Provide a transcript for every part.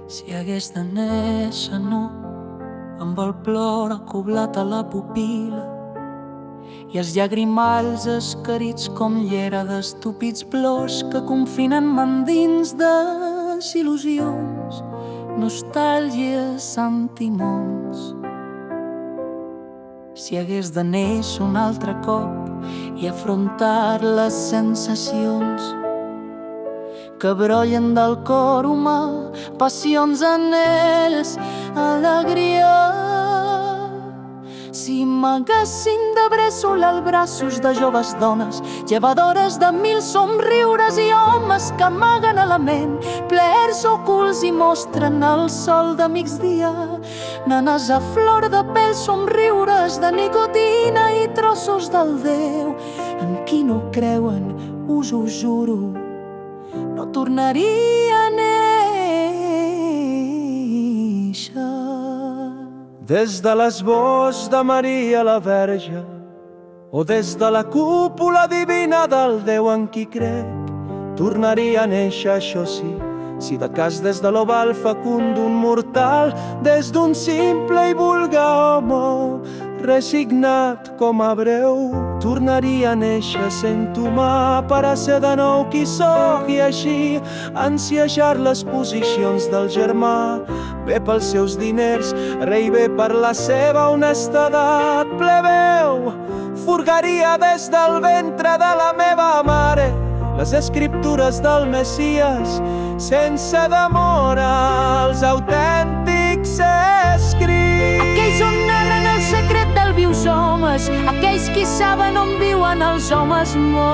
Si hagués de néixer nu, amb el plor acoblat a la pupil·la i els llagrimalls escarits com llera d'estúpids plors que confinen mandins desil·lusions, nostàlgies, sentiments. Si hagués de néixer un altre cop i afrontar les sensacions que brollen del cor humà, passions, anhels, alegria. Si m'haguessin de bressolar els braços de joves dones, llevadores de 1000 somriures i homes que amaguen a la ment plaers ocults i mostren el sol de migdia, nanes a flor de pell, somriures de nicotina i trossos del Déu en qui no creuen, us ho juro, no tornaria a néixer. Des de l'esbós de Maria la Verge o des de la cúpula divina del Déu en qui crec, tornaria a néixer, això sí, si de cas des de l'oval fecund d'un mortal, des d'un simple i vulgar home, resignat com a breu, tornaria a néixer sent humà per a ser de nou qui sóc i així ansiejar les posicions del germà. Bé pels seus diners, rei bé per la seva honestedat, plebeu, furgaria des del ventre de la meva mare les escriptures del Messies sense demora els autèntics escrits. Aquells on narren el secret del vius homes, aquells qui saben on viuen els homes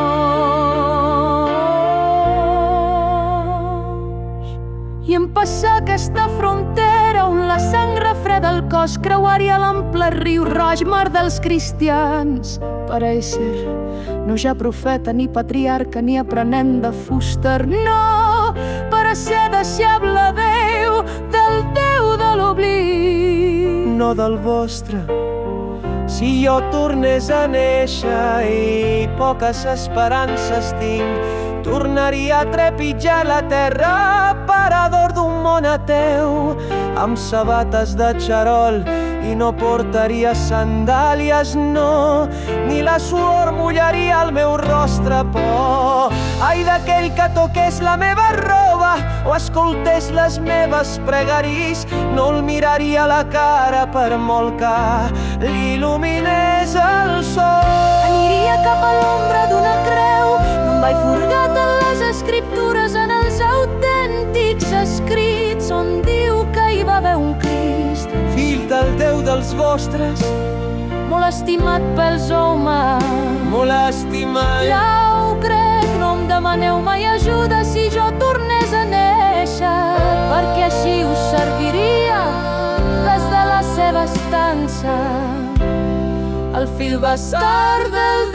morts. I en passar aquesta frontera on la sang refreda el cos, creuaria l'ample riu roig, mar dels cristians, per a ésser no ja profeta ni patriarca ni aprenent de Fuster, no, per a ser deixeble Déu del Déu de l'oblit, no del vostre. Si jo tornés a néixer i poques esperances tinc, tornaria a trepitjar la terra, parador d'un món ateu, amb sabates de xarol, i no portaria sandàlies, no, ni la suor mullaria el meu rostre, por. Ai d'aquell que toqués la meva roba o escoltés les meves pregaris, no el miraria a la cara per molt que l'il·luminés el sol. Aniria cap a l'ombra d'una creu, no em vaig furgat en les escriptures, en els autèntics escrits on diu que hi va haver un Crist, fill del Déu dels vostres, molt estimat pels homes, molt estimat. ja ho crec, no em demaneu mai ajuda si jo tornés a néixer, perquè així us serviria des de la seva estança el fil bastard del